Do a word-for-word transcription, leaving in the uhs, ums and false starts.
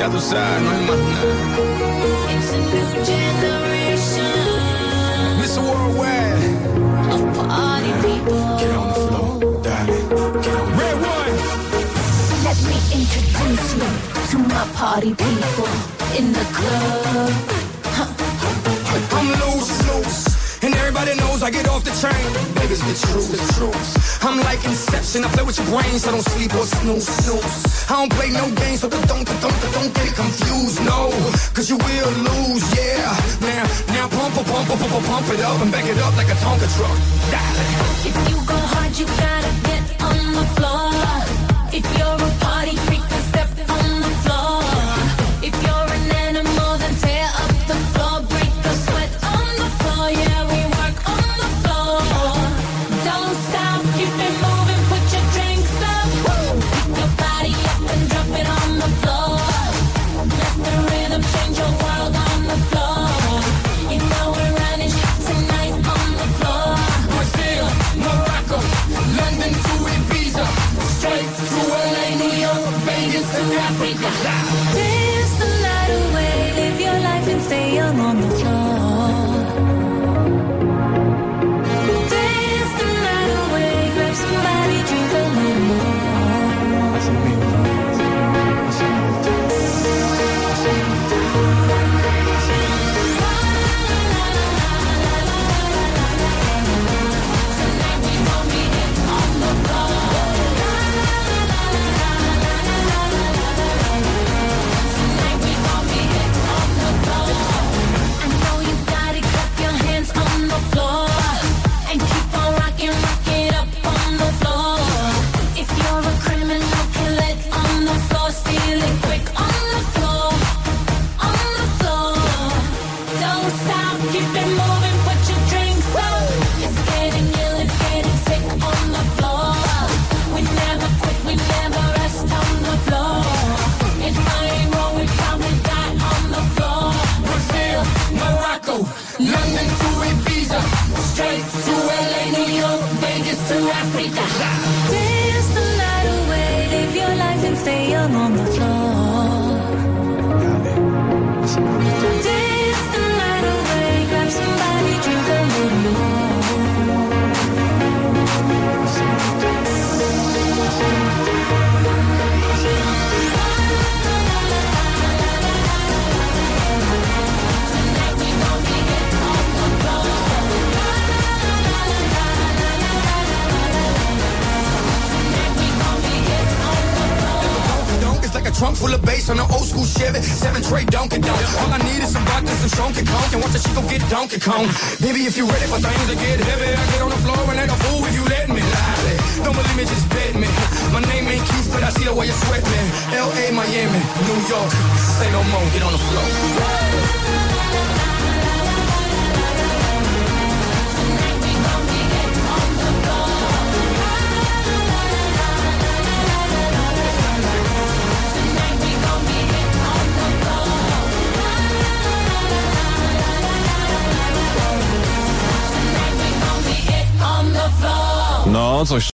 Ya tú sabes, no hay más nada. It's a new generation. mister Worldwide. Of party people. Get on the floor, darling. Get on. Red one. Let me introduce you to my party people in the club. Huh. I'm loose, loose. And everybody knows I get off the train. Baby, it's the truth, the truth. I'm like Inception, I play with your brain, so don't sleep or snooze, snooze. I don't play no games, so don't, don't, don't, don't get it confused, no. Cause you will lose, yeah. Now, now pump, pump, pump, pump, pump, pump it up and back it up like a Tonka truck. Darling. If you go hard, you gotta get on the floor. If you're a party freak, then step on the floor. If you're an animal, then tear up the floor. Break the sweat on the floor, yeah, we work on the floor. Don't stop, keep it moving, put your drinks up. Pick your body up and drop it on the floor. Let the rhythm change your world on the floor. You know we're running tonight on the floor. Brazil, Morocco, London to Ibiza, straight to L A, New York, Vegas to Africa. Dance the night away, live your life and stay young on the floor. Dance the night away, grab somebody, drink a little more. Así mismo, así Tonight we gon' be it on the floor. Tonight we gon' be it on the floor. I know you got it, clap your hands on the floor. And keep on rocking, rock it up on the floor. If you're a criminal, kill it on the floor. Steal it quick on the floor. On the floor. Don't stop, keep it moving, put your drinks up. It's getting ill, it's getting sick on the floor. We never quit, we never rest on the floor. If I ain't wrong, we probably die on the floor. Brazil, Morocco, London to Ibiza, straight to L A, New York, Vegas to Africa. Dance the night away, live your life and stay young on the floor. Dance the night away, grab somebody, drink a little more. Tonight we gon' be it on the floor. Tonight we gon' be it on the floor. Donk is like a trunk full of bass on an old school Chevy. Seven tray Donkey Donk. All I need is some vodka, some Donkey Kong, and watch the chico get Donkey Kong. Baby, if you're ready for things to get heavy, I get on the floor and let a fool if you let me. Lie. Don't believe me, just bet me. My name ain't Keith, but I see the way you sweat me. L A, Miami, New York. Say no more, get on the floor. Tonight we gon' be it on the floor. Tonight we gon' be it on the floor. Tonight we gon' be it on the floor. No, coś